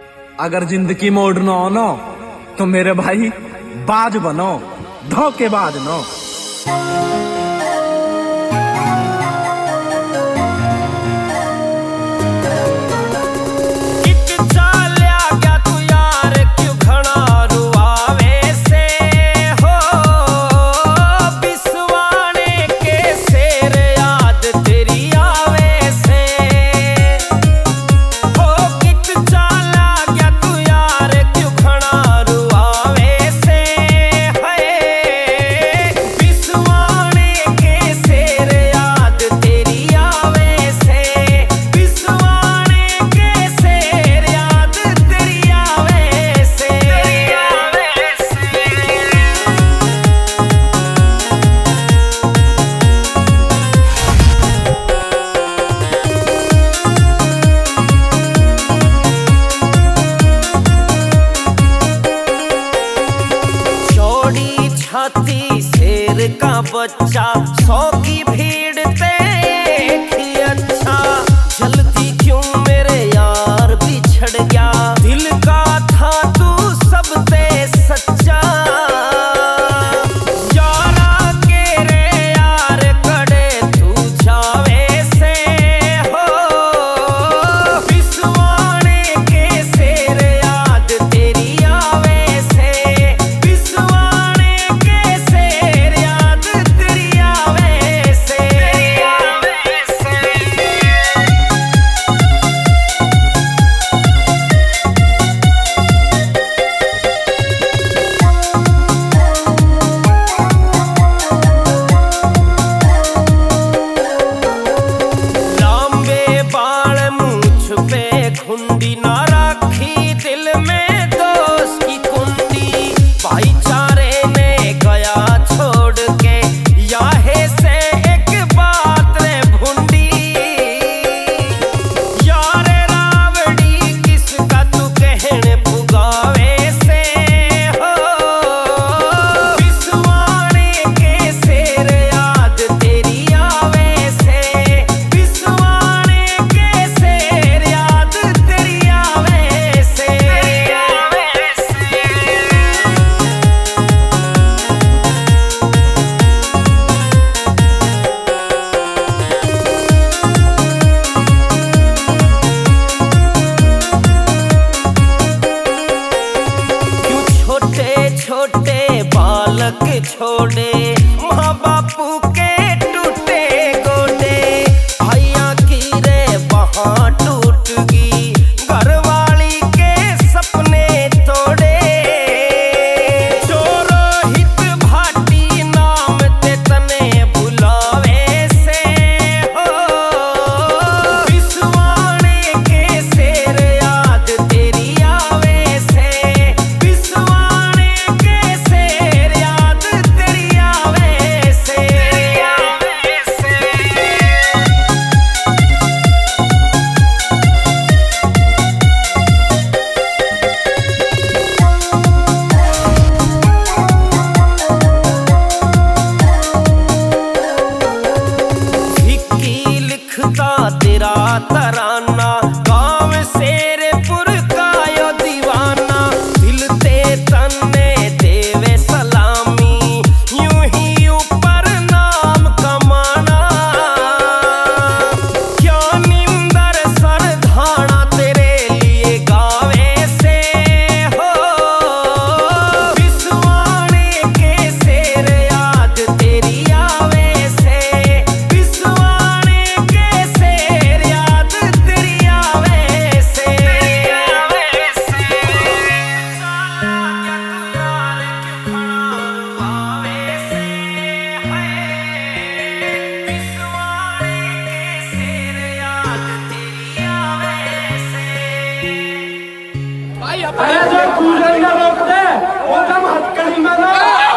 अगर जिंदगी में उड़ना हो ना तो मेरे भाई बाज बनो, धोखेबाज नो। हाथी शेर का बच्चा 100 की भीड़ देख अच्छा, जल्दी क्यों मेरे यार बिछड़ गया, दिल का था तू सबसे सच्चा। यारा के रे यार कड़े तू जावे से हो, विश्वाने के शेर याद तेरी आवे से, खुंडी ना राखी दिल में दोस्त की कुंडी, भाईचारे ने गया छोड़ के याहे से एक बात रे भुंडी। यारे रावड़ी किसका तू कहने पुगावे से हो, विश्वाने के शेर याद तेरी आवे से, विश्वाने के शेर याद तेरी आवे से। क्यों छोटे छोटे बालक छोड़े माँ बापू के टूटे गोडे, भैया की रे वहाँ टूट गई घरवाली के सपने तोड़े। चोरोहित भाटी नाम ते तने बुलावे से हो, विश्वाने के शेर याद तेरी आवे से, विश्वाने के शेर याद तेरी आवे से। लिखता तेरा तराना गाँव शेरपुर का यो दीवाना, दिल ते तन्ने देवे सलामी यूं ही ऊपर नाम कमाना। क्या निंदर सर धाना तेरे लिए गावे से हो, विश्वाने के शेर याद तेरी आवे से, विश्वाने के शेर याद तेरी आवे से। भाई अपने जो पूजन का रोकते वो कम हथकड़ी में ना